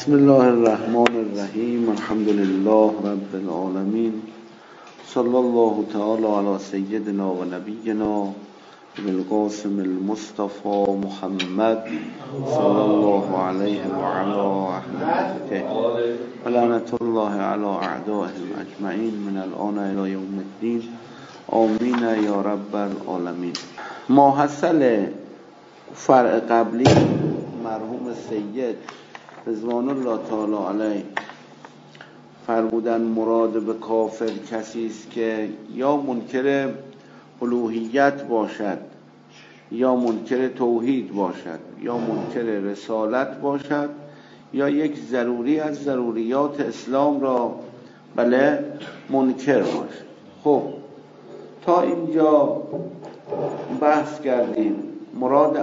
بسم الله الرحمن الرحیم. الحمد لله رب العالمین. صلی الله تعالی علی سیدنا و نبینا بالقاسم المصطفى محمد صلی الله علیه و علی اهل بیته و لعنت الله علی اعدائهم اجمعین من الان الی یوم الدین. آمین یا رب العالمین. ماحصل فرع قبلی مرحوم سید رضوان الله تعالی علیه فرمودن مراد به کافر کسی است که یا منکر الوهیت باشد، یا منکر توحید باشد، یا منکر رسالت باشد، یا یک ضروری از ضروریات اسلام را منکر باشد. خب تا اینجا بحث کردیم. مراد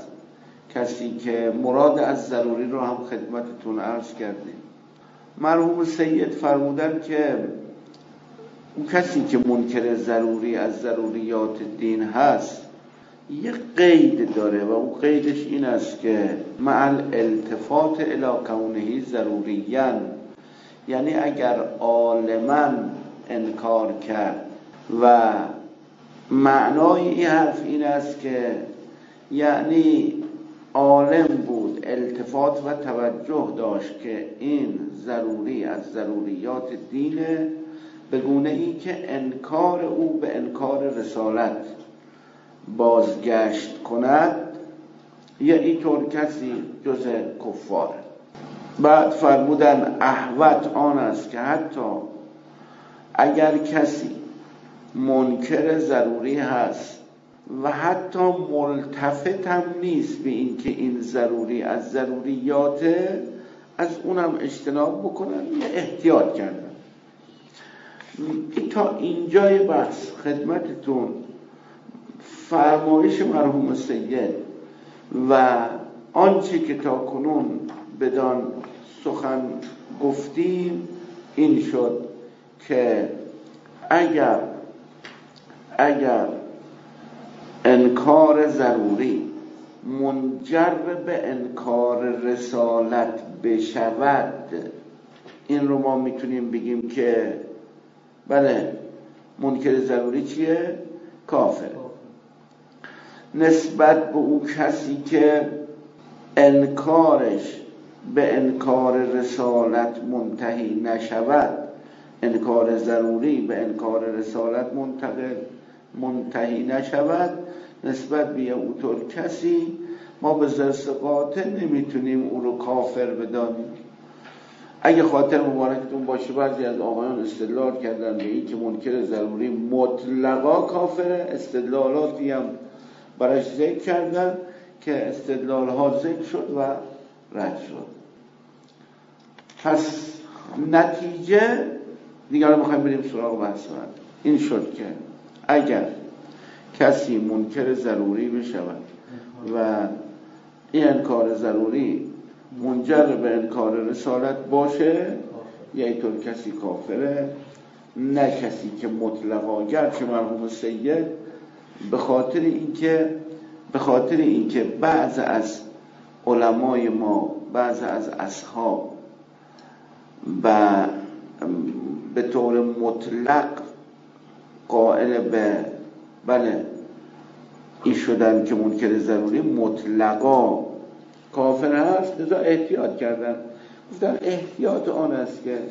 از ضروری رو هم خدمتتون عرض کردیم. مرحوم سید فرمودن که اون کسی که منکر ضروری از ضروریات دین هست یک قید داره و اون قیدش این است که مع الالتفات الی کونه ضروریاً، یعنی اگر عالماً انکار کرد و معنای این حرف این است که یعنی عالم بود، التفات و توجه داشت که این ضروری از ضروریات دینه، به گونه ای که انکار او به انکار رسالت بازگشت کند، یا اینطور کسی جز کفاره. بعد فرمودن احوط آن است که حتی اگر کسی منکر ضروری هست و حتی ملتفت هم نیست به این که این ضروری از ضروریاته، از اونم اجتناب بکنن یا احتیاط کردن. تا اینجای بحث خدمتتون فرمایش مرحوم سید و آنچه که تا کنون بدان سخن گفتیم این شد که اگر انکار ضروری منجر به انکار رسالت بشود، این رو ما میتونیم بگیم که بله منکر ضروری چیه؟ کافر. نسبت به اون کسی که انکارش به انکار رسالت منتهی نشود، انکار ضروری به انکار رسالت منتهی نشود، نسبت به اونطور کسی ما به زرس قاطع نمیتونیم اون رو کافر بدانیم. اگه خاطر مبارکتون باشه بعضی از آقایان استدلال کردن به این که منکر ضروری مطلقا کافره، استدلالاتی هم براش ذکر کردن که استدلال ها ذکر شد و رد شد. پس نتیجه دیگر میخوایم بریم سراغ بحث این شد که اگر کسی منکر ضروری بشود و این انکار ضروری منجر به انکار رسالت باشه، یا اینطور کسی کافره. نه کسی که مطلقا، گرچه مرحوم سید به خاطر اینکه بعض از علمای ما، بعض از اصحاب به طور مطلق قائل به این شدن که منکر ضروری مطلقا کافر هست، لذا احتیاط کردن. گفتن احتیاط آن است که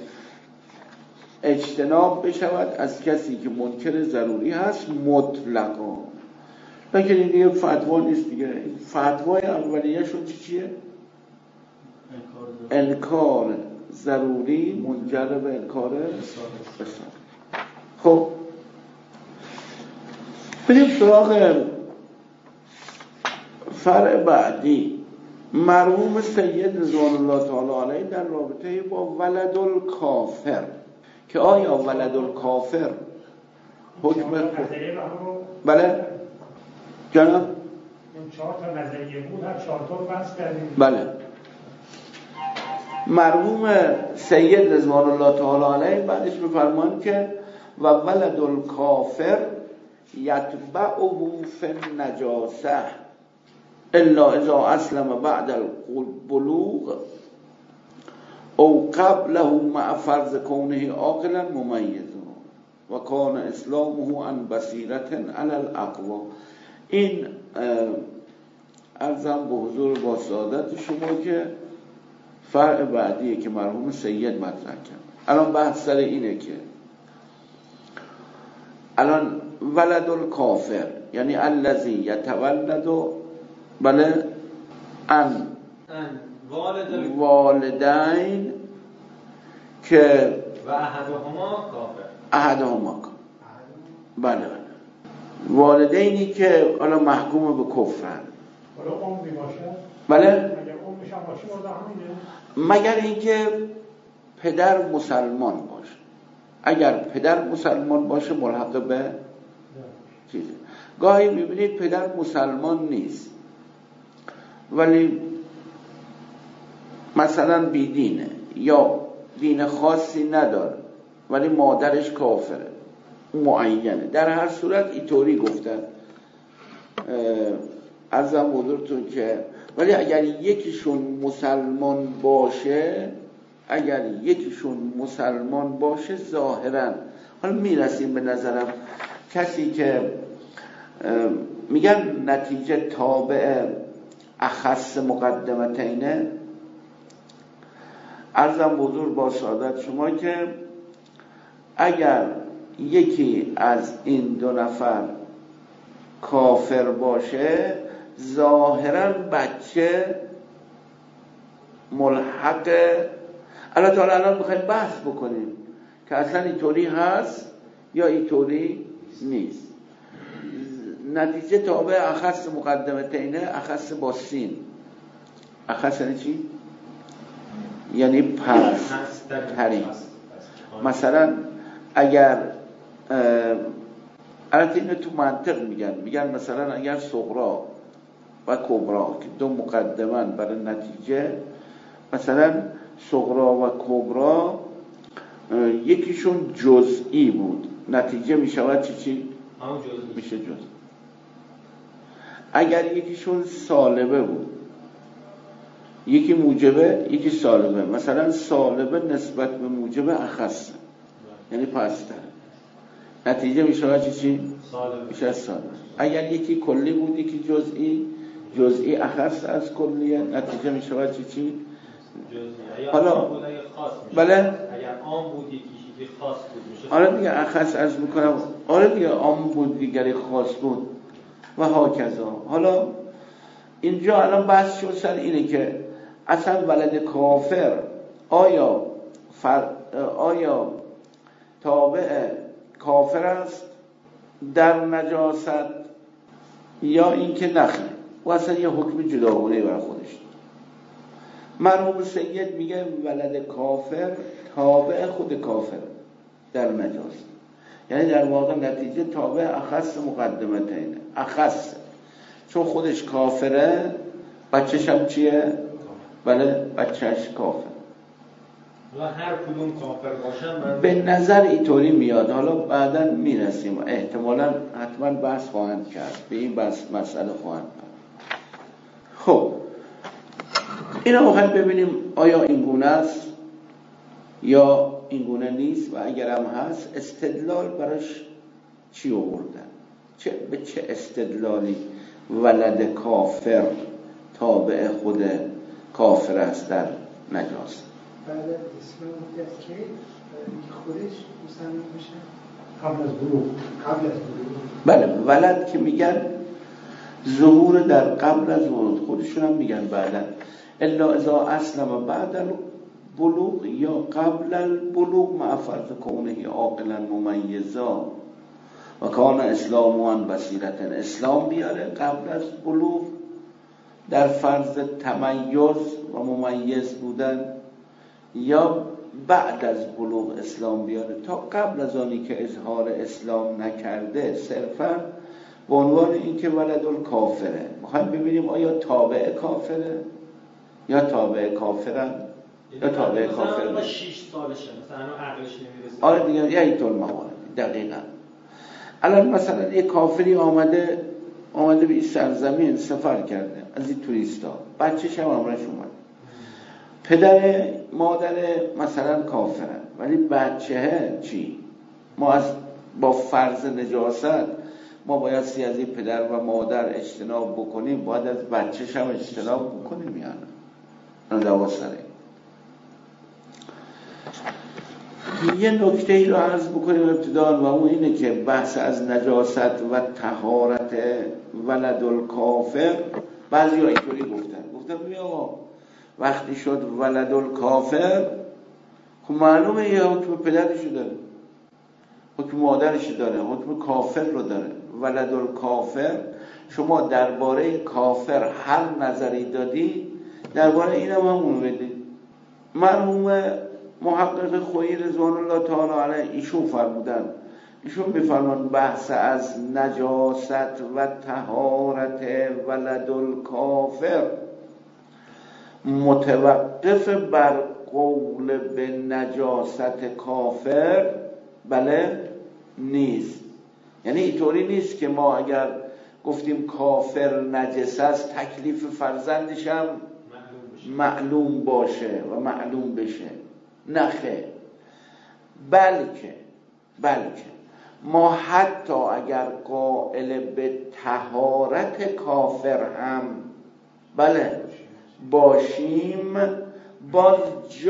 اجتناب بشود از کسی که منکر ضروری هست مطلقا. لیکن این دیگه فتوا نیست دیگه. فتوای اولیه شون چیه؟ انکار ضروری منجر به انکار رسالت. خب بریم سراغ فرع بعدی. مرحوم سید رضوان الله تعالی علیه در رابطه با ولد الکافر، که آیا ولد الکافر حکم بله جناب این 4 تا نظریه بود، هر 4 تا رو بحث کردیم. بله. مرحوم سید رضوان الله تعالی علیه بعدش بفرمان که و ولد الکافر یتبعه فی النجاسه الا اذا اسلم بعد البلوغ او قبله مع فرض کونه عاقلا ممیزا و کان اسلامه عن بصیرت علی الاقوا. این عرضم به حضور با سعادت شما که فرع بعدیه که مرحوم سید مطرح کرد. الان بحث سر اینه که الان ولد الکافر یعنی الذی یتولد بله ان والدین که و احدهما کافر. بله والدینی که الان محکوم به کفرن. حالا امی باشه؟ بله اگر امیش هم باشه مرده همینه؟ مگر اینکه پدر مسلمان باشه. اگر پدر مسلمان باشه ملحق به چیزه. گاهی میبینید پدر مسلمان نیست ولی مثلا بیدینه یا دین خاصی نداره ولی مادرش کافره معینه. در هر صورت اینطوری گفتن عرضم حضورتون که ولی اگر یکیشون مسلمان باشه ظاهرا، حالا میرسیم به نظرم کسی که میگن نتیجه تابع اخص مقدمتینه، عرضم حضور با سعادت شما که اگر یکی از این دو نفر کافر باشه ظاهرا بچه ملحق. الان میخوایم بحث بکنیم که اصلا اینطوری هست یا اینطوری نیست. نتیجه تابع اخص مقدمتینه، اخص با سین. اخص یعنی چی؟ یعنی پس ترین. مثلا اگر البته اینو تو منطق میگن مثلا اگر صغرا و کبرا که دو مقدمن برای نتیجه، مثلا صغرا و کبرا یکیشون جزئی بود، نتیجه میشود چی؟ میشه جزئی. اگر یکیشون سالبه بود، یکی موجبه یکی سالبه، مثلا سالبه نسبت به موجبه اخصه یعنی پستر، نتیجه میشه چی؟ میشه سالبه. اگر یکی کلی بود یکی جزئی اخص از کلیه، نتیجه میشه چی؟ حالا بله اگر عام بود یکی خاص بود میشه. آره دیگه اخص عرض میکنم، آره دیگه عام بود دیگری خاص بود و هاکذا. حالا اینجا الان بحث شد سر اینه که اصلا ولد کافر آیا تابع کافر است در نجاست یا اینکه نخیر و اصلا یه حکم جداگانه برای خودش. مرحوم سید میگه ولد کافر تابع خود کافر در نجاست، یعنی در واقع نتیجه تابع اخص مقدمتینه. اخص چون خودش کافره بچه‌ش هم چیه؟ بله بچه‌ش کافر. و هر کدوم کافر باشن به نظر اینطوری میاد. حالا بعداً میرسیم احتمالاً حتما بحث خواهند کرد به این مسئله خواهند کرد. خب اینا میخوایم ببینیم آیا این گونه است یا این گونه نیست و اگر هم هست استدلال براش چی آوردن؟ به چه استدلالی ولد کافر تابع خود کافر است در نجاست؟ بعد از اسلام است که خودش مسلمان میشه قبل از بلوغ. بله ولد که میگن ظهور در قبل از ورود، خودشون هم میگن بعدا الا اذا اسلم بعد البلوغ یا قبل البلوغ مع فرض کونه عاقلا ممیزا و کان اسلام عن بصیرت. اسلام بیاره قبل از بلوغ در فرض تمیز و ممیز بودن، یا بعد از بلوغ اسلام بیاره. تا قبل از آنی که اظهار اسلام نکرده صرفا به عنوان اینکه ولد الکافره. میخوایم ببینیم آیا تابع کافره یا تابع کافرن یا تابع کافر مثلا 6 سالشه مثلا عقلش نمیرسه. آره دیگه یه اینطور موارد دقیقاً. الان مثلا یک کافری آمده به این سرزمین سفر کرده از این توریستا، بچه‌ش هم همراهش اومد، پدر مادر مثلا کافرن، ولی بچه چی؟ ما با فرض نجاست ما بایستی از این پدر و مادر اجتناب بکنیم، باید از بچه‌ش هم اجتناب بکنیم. یعنی دواسره یه نکته ای رو عرض بکنیم ابتداً، و اون اینه که بحث از نجاست و طهارت ولد الکافر بعضی ها اینطوری گفتن ببین آقا وقتی شد ولد الکافر خب معلومه یه حکم پدرشو داره، حکم مادرشو داره، حکم کافر رو داره. ولد الکافر شما درباره کافر هر نظری دادی درباره اینم همون بدید. مرحوم محقق خویی رضوان الله تعالی علیه ایشون فرمودن، ایشون میفرمان بحث از نجاست و طهارت ولد الکافر متوقف بر قول به نجاست کافر بله نیست. یعنی اینطوری نیست که ما اگر گفتیم کافر نجس است تکلیف فرزندش هم معلوم باشه و معلوم بشه، نخه، بلکه ما حتی اگر قائل به طهارت کافر هم بله باشیم، باز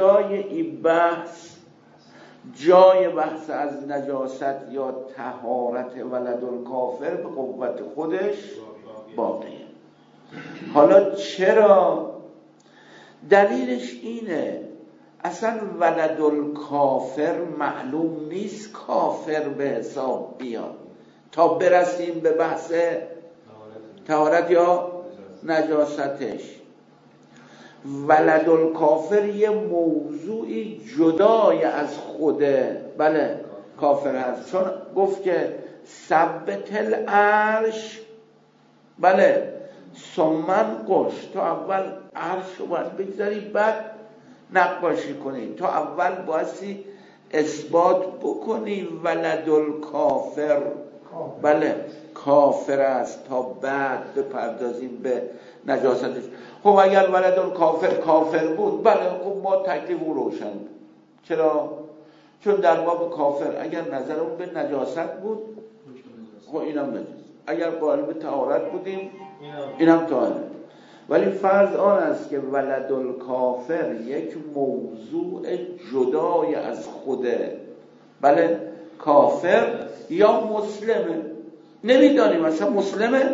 جای بحث از نجاست یا طهارت ولد الکافر به قوت خودش باقیه. حالا چرا؟ دلیلش اینه اصلا ولد الکافر معلوم نیست کافر به حساب بیاد تا برسیم به بحث طهارت یا نجاستش. ولد الکافر یه موضوعی جدای از خود بله کافر هست، چون گفت که ثبت العرش بله ثمن قش، تا اول عرش رو باید بگذاری بعد نقاشی کنی، تا اول بایستی اثبات بکنی ولد الکافر بله کافر است تا بعد بپردازیم به نجاستش. خب اگر ولد الکافر کافر بود بله خب ما تکلیف اون روشن بود. چرا؟ چون در باب کافر اگر نظرمون به نجاست بود خب اینم نجاست، اگر قائل به طهارت بودیم اینم طهارت. ولی فرض آن است که ولد الکافر یک موضوع جدای از خوده بله کافر یا مسلمه، نمیدانیم اصلا مسلمه،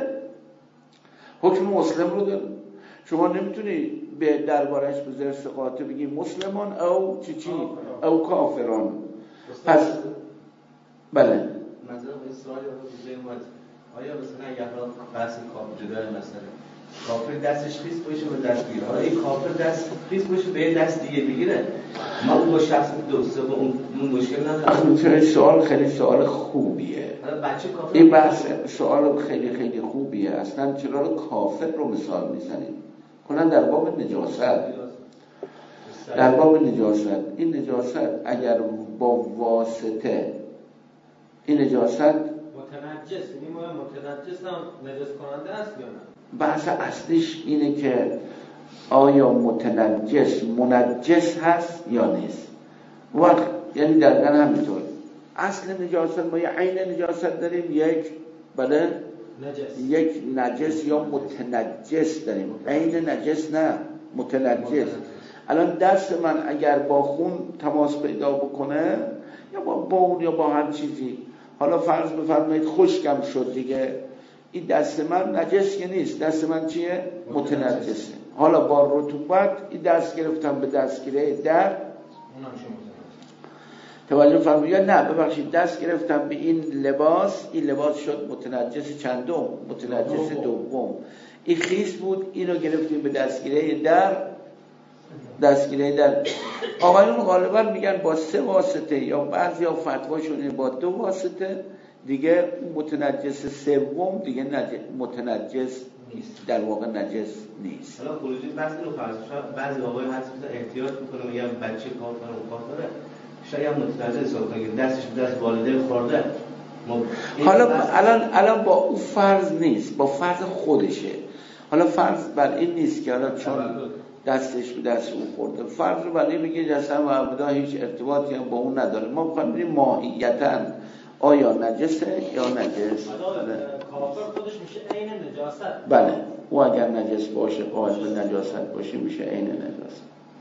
حکم مسلم رو داره. شما نمیتونی به دربارش به زرس قاطع بگی مسلمان او چی او کافران. پس بله مثلا این سوالی رو بزنیم آیا مثلا اگر بحث کافر جدای مثلا کافر دستش خیس باشه و دست بگیره، حالا این کافر دست خیس باشه به دست دیگه بگیره، ما اون با شخص دوسته با اون مشکل نداره. سوال خیلی سوال خوبیه، این بحث سوال خیلی خوبیه. اصلا چرا کافر رو مثال میزنیم؟ کنن در باب نجاست، در باب نجاست این نجاست اگر با واسطه این نجاست متنجس، یعنی ما متنجس هم نجس کننده است یا نه؟ بحث اصلیش اینه که آیا متنجس منجس هست یا نیست. وقت یعنی دقیقا همینطور اصل نجاست ما یه عین نجاست داریم، یک بله یک نجس یا متنجس داریم، عین نجس نه متنجس. الان دست من اگر با خون تماس پیدا بکنه یا با بول یا با هر چیزی، حالا فرض بفرمایید خشکم شد دیگه، این دست من نجس که نیست، دست من چیه؟ متنجسه. حالا با رطوبت این دست گرفتم به دستگیره در توجه فرمایید، نه ببخشید دست گرفتم به این لباس، این لباس شد متنجس چندم؟ متنجس دوم. این خیس بود، اینو گرفتیم به دستگیره در آقایون غالبا میگن با 3 واسطه یا بعضی ها فتوا شده با 2 واسطه دیگه متنجس سوم دیگه متنجس نیست، در واقع نجس نیست. حالا خروجی بحث رو فرض شد بعضی آقای هست احتیاط میکنه میگن بچه کافر و کافره شاید متنجس حساب کنه دستش به دست والده خورده. حالا الان با او فرض نیست، با فرض خودشه. حالا فرض بر این نیست که حالا چون دستش به دست اون خورده، فرض رو برای بگه جسد معبودا هیچ ارتباطی با اون نداره. ما می‌خوایم ببینیم ماهیتاً آیا نجسه یا نجس؟ کافر خودش میشه عین نجاست. بله، او اگر نجس باشه، قائل به نجاست باشه، میشه عین نجاست.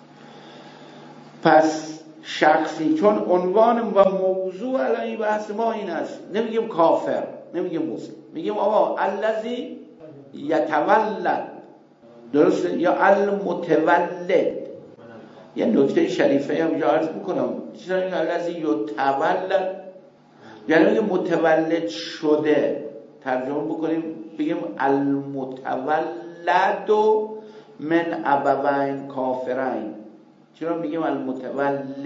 پس شخصی، چون عنوان و موضوع علیه بحث ما این است، نمیگیم کافر، نمیگیم مسلم، میگیم آقا الذی یتولد، درسته؟ یا المتولد. یه نکته شریفه هم اینجا عرض میکنم، چرا این الذی یتولد یعنی میگه متولد شده، ترجمه بکنیم بگیم المتولد من ابوین کافرین. چرا میگیم المتولد؟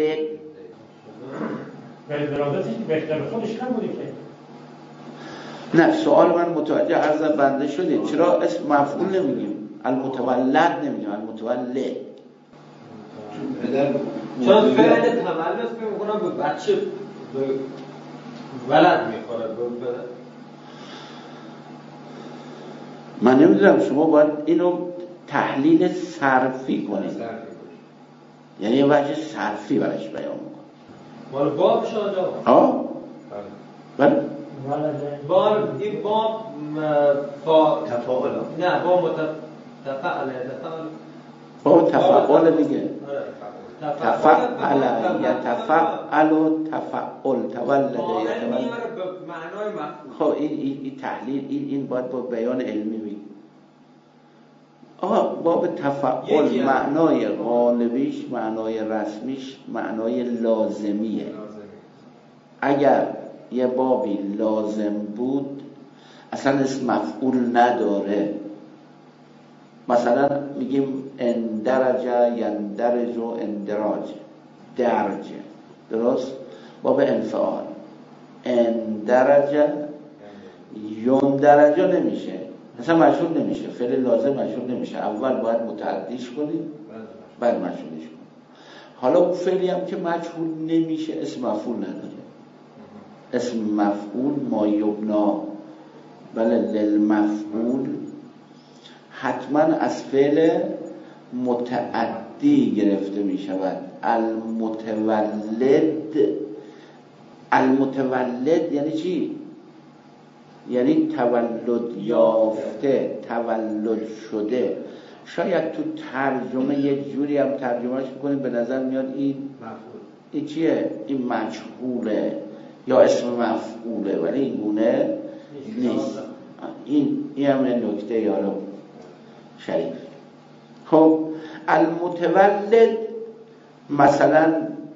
ولادتش بهتر خودش نبوده که. نه، سوال من متوجه عرضم بنده شده، چرا اسم مفعول نمیگیم؟ المتولد نمیگیم، المتولد. چون فعل تولد فکر می‌کنم به بچه به ولد میخوره. من نمیدونم، شما باید اینو تحلیل صرفی کنید، یعنی یه وجه صرفی برش بیان میکنه. مال باب شاجا ها؟ بله. باب این باب با تفاعل، نه با تفاعل با تفاعل دیگه. تفاعل یتفاعل و تفاعل تولد یتولد. معنای مفعول. خب این تحلیل این باید با بیان علمی بگیم. آقا باب تفاعل معنای غالبیش، معنای رسمیش، معنای لازمیه. اگر یه بابی لازم بود اصلا اسم مفعول نداره. مثلا میگیم اندرج، یندرج و اندراج، درج، درست؟ باب انفعال. اندرج یندرج نمیشه، اصلا مشهور نمیشه، فعل لازم مشهور نمیشه، اول باید متعدیش کنیم بعد مشهورش کنیم. حالا اون فعلی هم که مشهور نمیشه اسم مفعول نداره. اسم مفعول ما یبنا بله للمفعول حتما از فعل متعدی گرفته می شود. المتولد یعنی چی؟ یعنی تولد یافته، تولد شده. شاید تو ترجمه یک جوری هم ترجمهش میکنیم به نظر میاد این چیه؟ این مجهوله یا اسم مفعوله، ولی این گونه نیست. این هم نکته یارو شریف. خب المتولد مثلا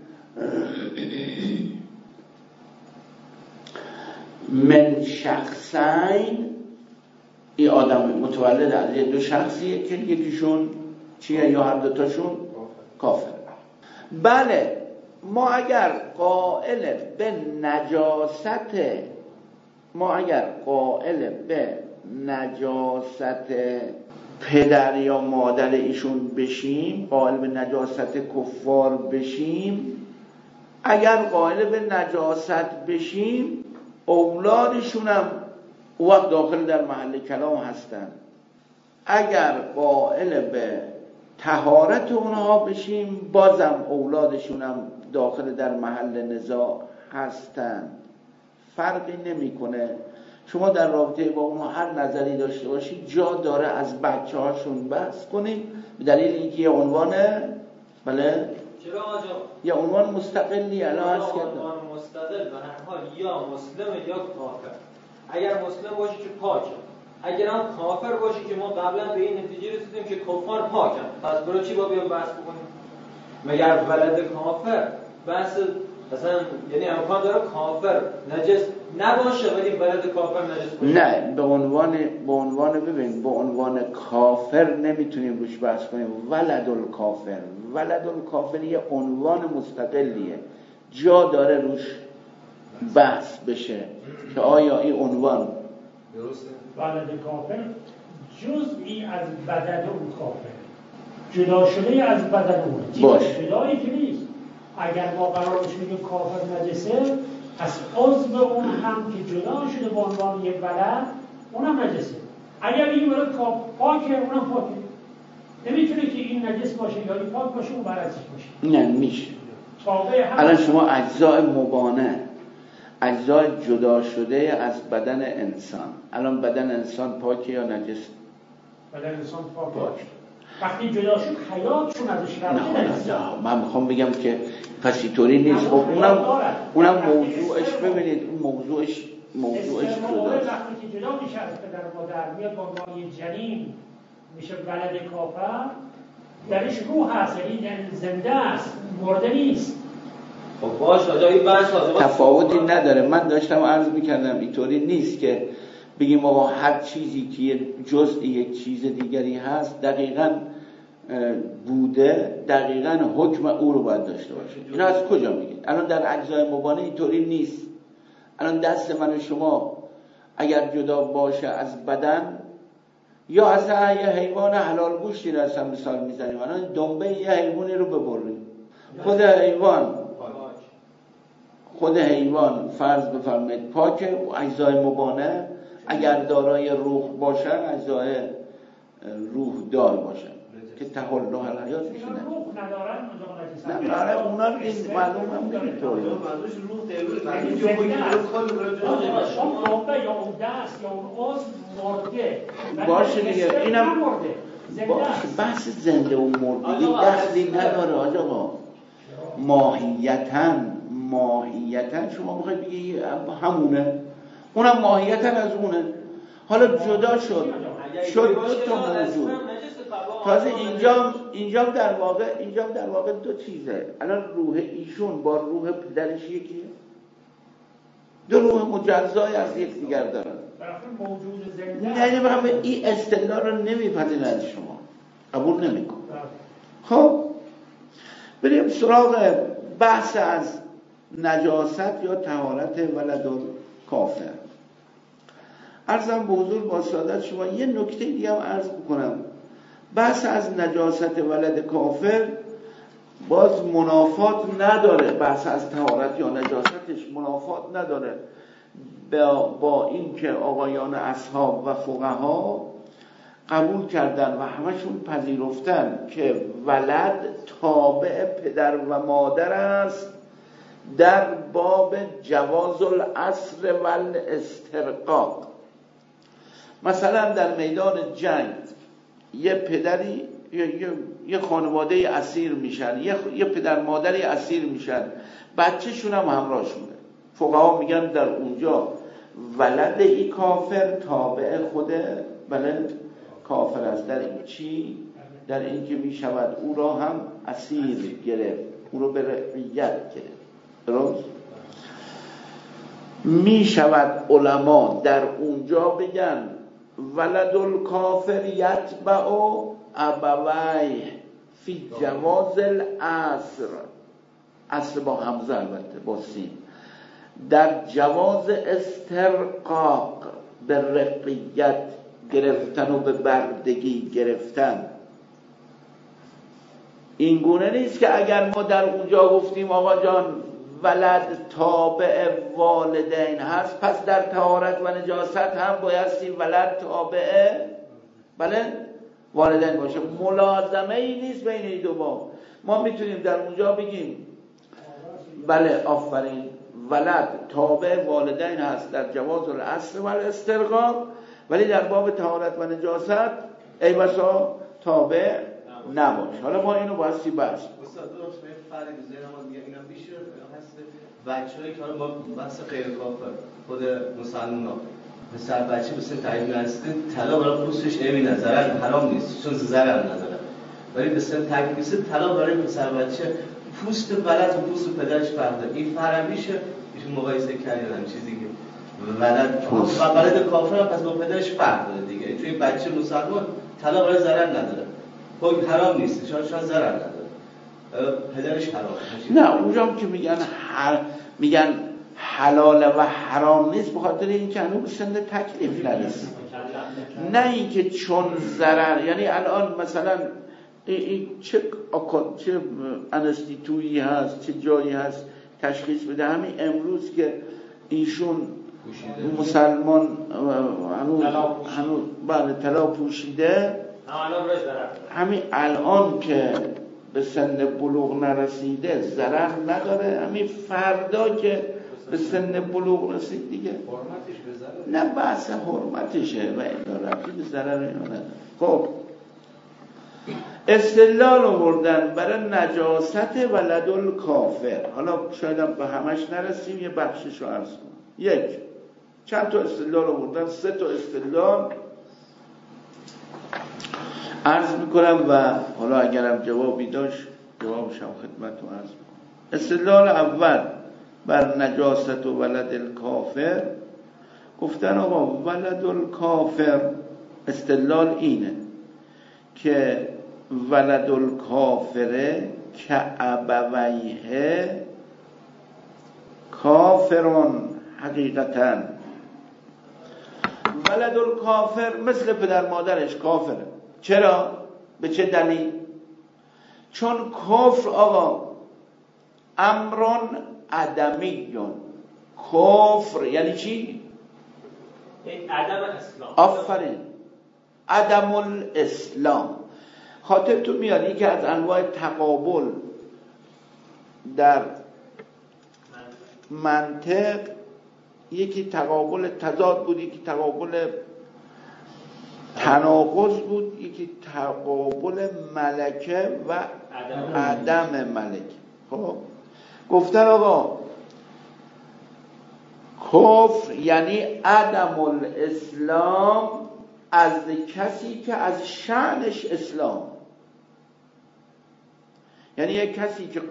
من شخصین، این آدم متولد از دو شخصیه که یکیشون چیه یا هر دوتاشون کافر. بله، ما اگر قائل به نجاست پدر یا مادر ایشون بشیم، قائل به نجاست کفار بشیم، اگر قائل به نجاست بشیم اولادشون هم وقت داخل در محل کلام هستن. اگر قائل به طهارت اونها بشیم بازم اولادشون هم داخل در محل نزاع هستن. فرقی نمیکنه. شما در رابطه با اونها هر نظری داشته باشید جا داره از بچه هاشون بحث کنیم، به دلیل اینکه یه عنوانه بله چرا آجا؟ یه عنوان مستقلی الان هست کردم. عنوان مستقل به هر حال یا مسلم یا کافر. اگر مسلم باشی که پاکه، اگر هم کافر باشی که ما قبلا به این نتیجه رسیدیم که کفار پاکن، پس برای چی با بیان بحث بکنیم؟ مگر ولد کافر بحث مثلا یعنی امکان داره کافر نجس نباشه ولی ولد کافر نجس باشه؟ نه، به عنوان ببین، به عنوان کافر نمیتونیم روش بحث کنیم. ولد الکافر یه عنوان مستقلیه، جا داره روش بحث بشه که آیا این عنوان درسته؟ ولد کافر جزئی از بدن اون کافر، جدا شده از بدن اون باشه، جدایی که نیست. اگر ما قرارش میگه کافر نجسه، پس عضو اون هم که جدا شده به عنوان یک ولد اونم نجسه. اگر بگیم ولد پاکه اونم پاکه. نمیتونه که این نجس باشه یا این پاک باشه اون برعکسش باشه. نه میشه. الان شما اجزای مبانه، اجزای جدا شده از بدن انسان، الان بدن انسان پاکه یا نجس؟ بدن انسان پاکه. وقتی جدا شد حیاتشون ازش رفت. نه من میخوام بگم که پس اینطوری نیست. خب اونم موضوعش ببینید، اون موضوعش جداست. وقتی که جدا میشه از پدر و مادر میاد با عنوان جنین میشه ولد کافر، درش روح هست، یعنی زنده است، مرده نیست. خب باش این بحث تفاوتی نداره. من داشتم عرض میکردم اینطوری نیست که بگیم آقا هر چیزی که جزء یک چیز دیگری هست دقیقاً بوده، دقیقاً حکم او رو باید داشته باشه. اینا از کجا میگید؟ الان در اجزای مبانه اینطوری نیست. الان دست من و شما اگر جدا باشه از بدن، یا اصلا یه حیوان حلال گوشتی رو اصلا مثال میزنیم، الان دنبه یه حیوانی رو ببریم، خود حیوان فرض بفرمایید پاکه، اجزای مبانه اگر دارای روح باشن اجزای روح دار باشن که تحول الحیات میشه. روح ندارن نه اونا معلوم هم نمیتونه منظورش روح دیوی یعنی شما دنبه یا اون دست یا اون عضو مرده باشه دیگه. اینم بحث زنده و مردگی دخلی نداره آقا. ماهیتاً شما میخواید بگی همونه، اونم ماهیتاً از اونه. حالا جدا شد دو تا موضوع. تازه اینجا در واقع دو چیزه. الان روح ایشون با روح پدرش یکیه، دو روح مجزای از یک دیگر دارن. نه این استدلال رو نمیپذیرن از شما، قبول نمیکن. خب بریم سراغ بحث از نجاست یا طهارت ولد کافر. عرضم به حضور با سعادت شما یه نکته دیگه هم عرض بکنم. بحث از نجاست ولد کافر باز منافات نداره، بحث از طهارت یا نجاستش منافات نداره با این که آقایان اصحاب و فقها قبول کردن و همشون پذیرفتن که ولد تابع پدر و مادر است در باب جواز العصر و الاسترقاق. مثلا در میدان جنگ یه پدری یه خانواده اسیر میشن، یه پدر مادری اسیر میشن، بچه‌شون هم همراهشونه. فقها میگن در اونجا ولد ای کافر تابع خود ولد کافر است. در این چی؟ در این که میشود او را هم اسیر گرفت، او رو به رعیت گرفت. درست؟ میشود علما در اونجا بگن ولد الکافر یتبع ابویه فی جواز العصر، عصر با همزه البته با سین، در جواز استرقاق به رقیت گرفتن و به بردگی گرفتن. این گونه نیست که اگر ما در اونجا گفتیم آقا جان ولد تابع والدین هست، پس در طهارت و نجاست هم بایستی ولد تابع والدین باشه. ملازمه ای نیست بین این دو. ما میتونیم در اونجا بگیم بله آفرین ولد تابع والدین هست در جواز العصر و الاسترقاق، ولی در باب طهارت و نجاست ای بسا تابع نباشه. حالا ما اینو بایستی بحث استاد درست فرقی بزنیم. ما میگم اینا بیشتر هست بچه‌ای که حالا با بحث غیر کافر خود مسلمان‌ها مثلا بچه مثل تعیین هست طلا برای پوستش نمی نظرن حرام نیست چون ضرر نداره، ولی مثلا تکلیف طلا برای مثلا بچه پوست ولد و پوست پدرش فرق داره. این فرق میشه ایشون مقایسه کردن چیزی که ولد کافر هم پس با پدرش فرق داره دیگه. چون این بچه مسلمان طلا برای ضرر نداره، خود حرام نیست چون ضرر نداره، پدرش حرام. نه اونجا که میگن حلال و حرام نیست به خاطر اینکه هنوز سن تکلیف نرسید، نه اینکه چون ضرر. یعنی الان مثلا این چه انستیتویی هست، چه جایی هست تشخیص بده. همین امروز که ایشون مسلمان هنوز طلا پوشیده همین الان که به سن بلوغ نرسیده ضرر نداره، همین فردا که به سن بلوغ رسید دیگه حرمتش به ضرر، نه بحث حرمتشه و اینا ربطی به ضرر اینا نداره. خب استدلال آوردن برای نجاست ولد کافر. حالا شاید هم به همش نرسیم، یه بخشش رو عرض کنم. یک، چند تا استدلال آوردن، 3 تا استدلال عرض میکنم و حالا اگرم جوابی داشت جوابش هم خدمتتون عرض میکنم. استدلال اول بر نجاست و ولد الکافر، گفتن آقا ولد الکافر استدلال اینه که ولد الکافر که ابویه کافرون، حقیقتا ولد الکافر مثل پدر مادرش کافره. چرا؟ به چه دلیل؟ چون کفر آقا امرون عدمیون. کفر یعنی چی؟ عدم اسلام. آفرین، عدم الاسلام. خاطرتون میاد یکی از انواع تقابل در منطق، یکی تقابل تضاد بود، یکی تقابل تناقض بود، یکی تقابل ملکه و عدم ملکه. خب گفتن آقا کفر یعنی عدم الاسلام از کسی که از شأنش اسلام، یعنی یک کسی که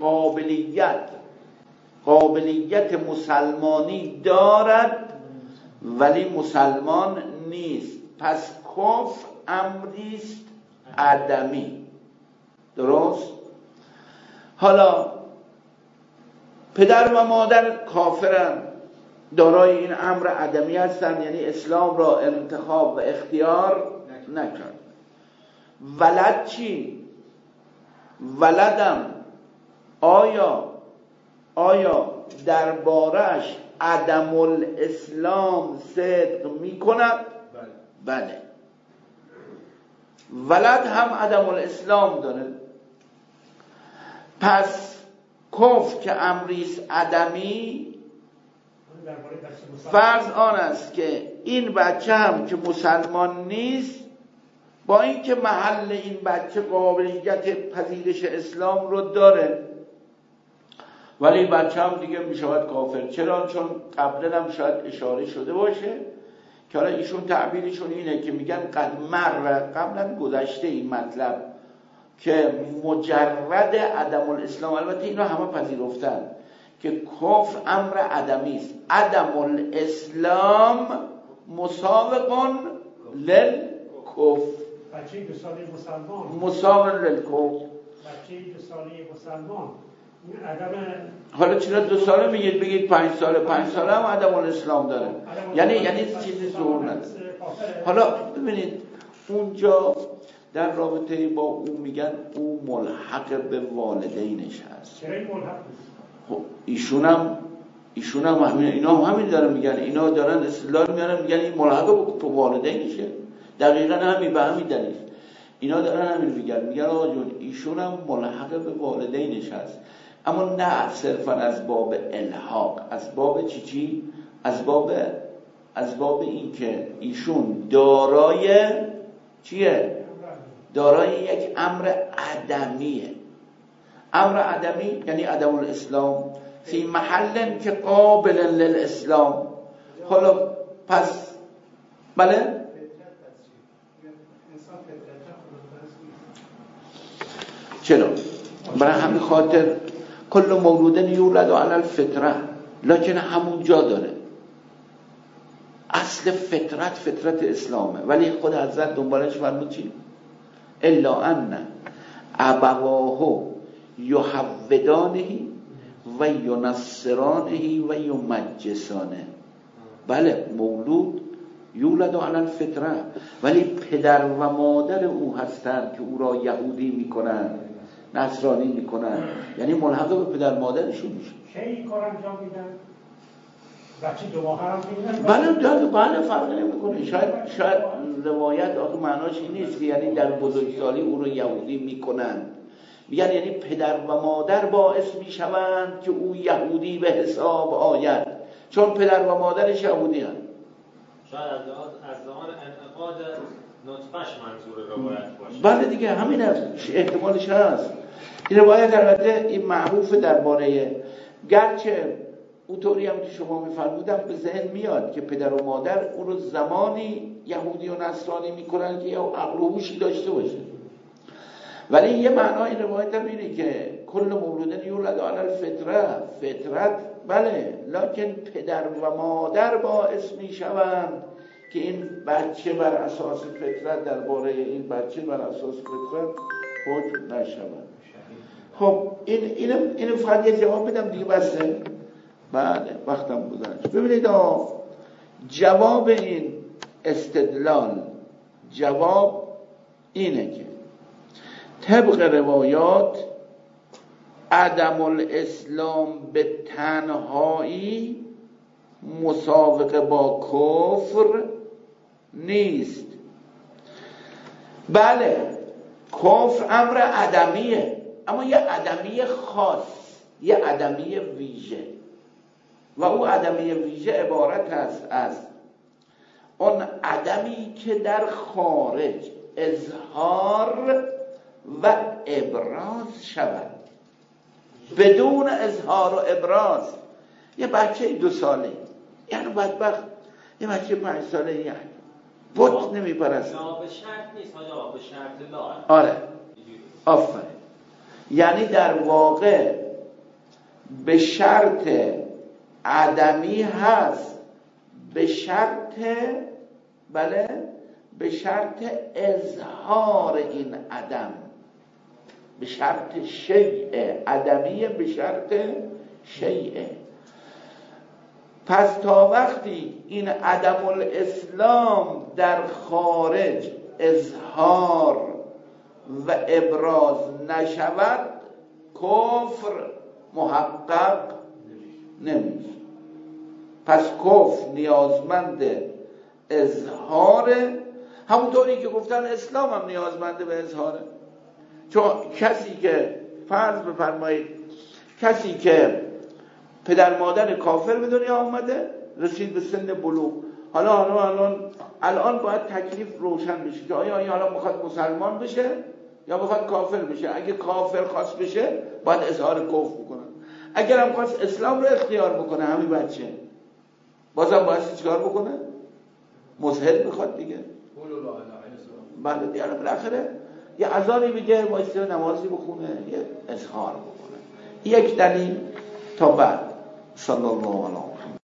قابلیت مسلمانی دارد ولی مسلمان نیست، پس کفر امریست عدمی. درست؟ حالا پدر و مادر کافرن، دارای این امر عدمی هستن، یعنی اسلام را انتخاب و اختیار نکرد. ولد چی؟ ولدم آیا دربارش عدم الاسلام صدق می کند؟ بله. ولد هم عدم الاسلام داره. پس کفر که امریست عدمی، فرض آن است که این بچه هم که مسلمان نیست، با اینکه محل این بچه قابلیت پذیرش اسلام رو داره، ولی بچه هم دیگه میشود کافر. چرا؟ چون قبلا هم شاید اشاره شده باشه که حالا ایشون تعبیرشون اینه که میگن قد مر، قبلا گذشته این مطلب که مجرد عدم الاسلام، البته اینا همه پذیرفتن که کفر امر عدمی است. عدم الاسلام مسابقون للکفر. بچه 2 ساله مسلمان مسابق للکفر. بچه 2 ساله مسلمان این عدم. حالا چرا 2 ساله میگید؟ بگید 5 ساله. 5 ساله هم عدم الاسلام داره، یعنی چیزی ظهور نداره. حالا ببینید اونجا در رابطه با او میگن او ملحق به والدینش هست. چرا این ملحق نیست؟ خب ایشون هم همین، اینا هم همین دارن میگن، اینا دارن استدلال میارن میگن این ملحق به والدینشه. دقیقاً همین به همین دلیل اینا دارن همین میگن آقا جون ایشون هم ملحق به والدینش هست، اما نه صرفا از باب الحاق، از باب چی؟ از باب این که ایشون دارای چیه؟ دارای یک امر عدمیه. امر عدمی یعنی عدم الاسلام فی محل که قابل للاسلام. حالا پس بله چرا؟ برای همین خاطر کل مولود یولد علی الفطره، لکن همون جا داره اصل فطرت اسلامه، ولی خود حضرت دنبالش فرمود چی؟ الا ان ابواه یحودانه و ینصرانه و یمجسانه. بله مولود یولد علی الفطره، ولی پدر و مادر او هستند که او را یهودی میکنن، نصرانی میکنن، یعنی ملحق به پدر مادرشون میشه. کی این کار انجام میدن؟ بچه 2 ماه هم بینن بله فرق نمیکنه. شاید روایت آخه معناش این نیست که یعنی در بزرگسالی او رو یهودی میکنن، میگن یعنی پدر و مادر باعث میشوند که او یهودی به حساب آید، چون پدر و مادرش یهودی هست. شاید از زمان انعقاد نطفه‌ش منظور روایت باشه. بله دیگه همین احتمالش هست. این روایت البته این معروف درباره، گرچه اونطوری هم که شما میفرمودم به ذهن میاد که پدر و مادر اون رو زمانی یهودی و نصرانی میکنن که یا عقل و هوشی داشته باشه، ولی یه معنای این روایت هم اینه که کل مولود یولد علی الفطره، فطرت بله، لکن پدر و مادر باعث میشوند که این بچه بر اساس فطرت، درباره این بچه بر اساس فطرت حکم نشود. خب اینو فقط یه جواب بدم دیگه بسته. بله وقتم گذشت. ببینید جواب این استدلال، جواب اینه که طبق روایات عدم الاسلام به تنهایی مساوقه با کفر نیست. بله کفر امر عدمیه، اما یه عدمی خاص، یه عدمی ویژه، و او عدمی ویژه عبارت است از اون عدمی که در خارج اظهار و ابراز شود. بدون اظهار و ابراز یه بچه 2 ساله، یعنی بدبخت یه بچه 5 ساله، یعنی بت نمیپرست. به شرط نیست حاجا، به شرط لا. آره آفرین. یعنی در واقع به شرط عدمی هست، به شرط بله، به شرط اظهار این عدم، به شرط شیء عدمی، به شرط شیء. پس تا وقتی این عدم الاسلام در خارج اظهار و ابراز نشود، کفر محقق نمیشه. پس کفر نیازمند اظهاره، همونطوری که گفتن اسلام هم نیازمند به اظهاره. چون کسی که فرض بفرمایید کسی که پدر مادر کافر به دنیا آمده، رسید به سن بلوغ، الان باید تکلیف روشن بشه که آیا حالا میخواد مسلمان بشه یا میخواد کافر بشه. اگه کافر خواست بشه باید اظهار کفر بکنه، اگر هم خواست اسلام رو اختیار بکنه همین بچه بازم باید چیکار بکنه؟ مظهر میخواد دیگه. بله دیگه بالاخره یه اذانی میگه، واسه نمازی بخونه، یه اظهار بکنه. یک دلیل تا بعد. صلی الله علیه